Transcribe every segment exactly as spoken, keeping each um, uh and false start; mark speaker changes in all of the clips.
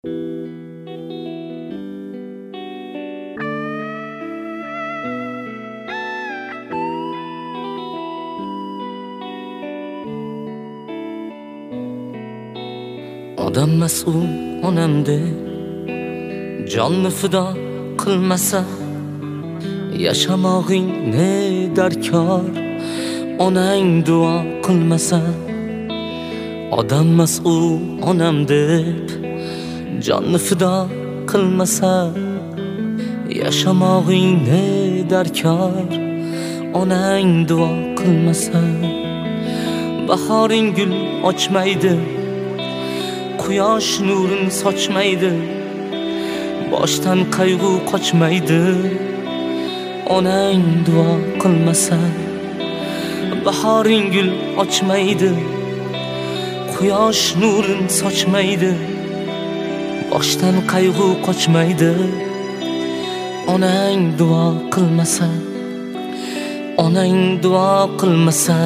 Speaker 1: Odam mas'ul onamde jonni fido qilmasa, yashamog'ing ne darkor, onang duo qilmasa. Odam mas'ul onam deb jonni fido qilmasa, yashamog'ing ne darkor, onang duo qilmasa. Bahoring gul ochmaydi, quyosh nurin sochmaydi, boshdan qayg'u qochmaydi, onang duo qilmasa. Bahoring gul ochmaydi, quyosh nurin sochmaydi, boshdan qayg'u qochmaydi, onang duo qilmasa. Onang duo qilmasa.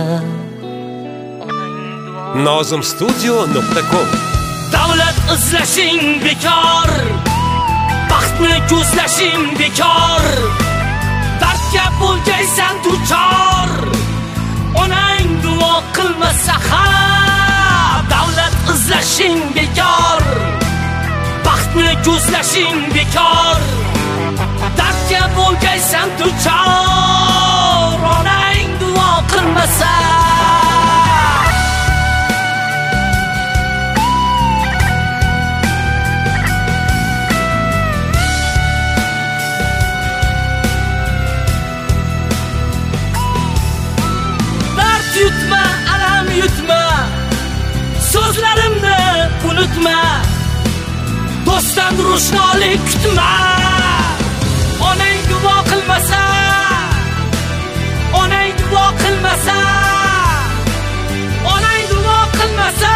Speaker 2: nozim studio nuqta com.
Speaker 1: Davlat izlashing bekor, baxtni ko'zlashing bekor, dardga bo'lgaysan duchor, onang duo qilmasa. Ha, davlat izlashing bekor, baxtni ko'zlashing bekor, dardga bo'lgaysan duchor, onang duo qilmasa. Yutma, alam yutma, so'zlarimni unutma, do'stdan ro'shnolik kutma. Onang duo qilmasa, onang duo qilmasa, onang duo qilmasa.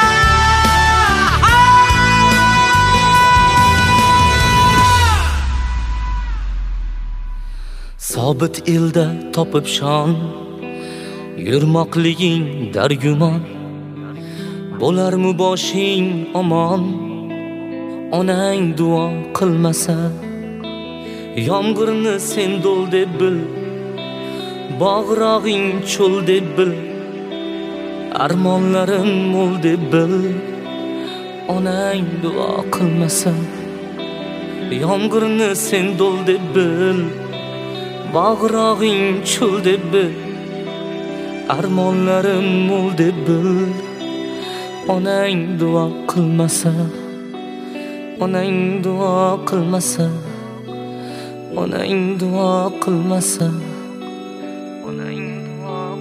Speaker 1: Sobit elda topib shon, yurmoqliging dargumon, bo'larmi boshing omon, onang duo qilmasa. Yomg'irni sen do'l deb bil, bog'rog'ing cho'l deb bil, armonlarim mo'l deb bil, onang duo qilmasa. Yomg'irni sen do'l deb bil, bog'rog'ing cho'l deb bil, armonlarim mo'l deb bil, onang duo qilmasa. Onang duo qilmasa. Onang duo qilmasa. Onang duo